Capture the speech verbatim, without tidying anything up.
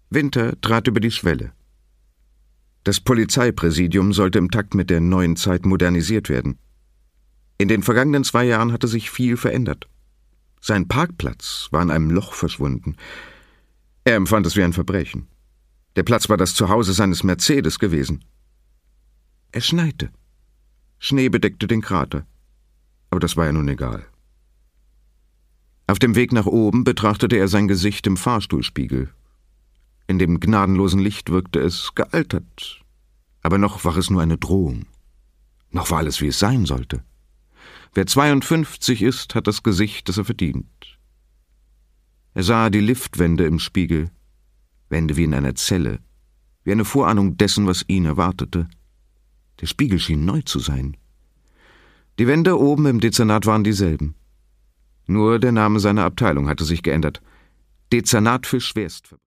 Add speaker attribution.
Speaker 1: Winter trat über die Schwelle. Das Polizeipräsidium sollte im Takt mit der neuen Zeit modernisiert werden. In den vergangenen zwei Jahren hatte sich viel verändert. Sein Parkplatz war in einem Loch verschwunden. Er empfand es wie ein Verbrechen. Der Platz war das Zuhause seines Mercedes gewesen. Es schneite. Schnee bedeckte den Krater. Aber das war ja nun egal. Auf dem Weg nach oben betrachtete er sein Gesicht im Fahrstuhlspiegel. In dem gnadenlosen Licht wirkte es gealtert. Aber noch war es nur eine Drohung. Noch war alles, wie es sein sollte. Wer zweiundfünfzig ist, hat das Gesicht, das er verdient. Er sah die Liftwände im Spiegel, Wände wie in einer Zelle, wie eine Vorahnung dessen, was ihn erwartete. Der Spiegel schien neu zu sein. Die Wände oben im Dezernat waren dieselben. Nur der Name seiner Abteilung hatte sich geändert. Dezernat für Schwerstverbrechen.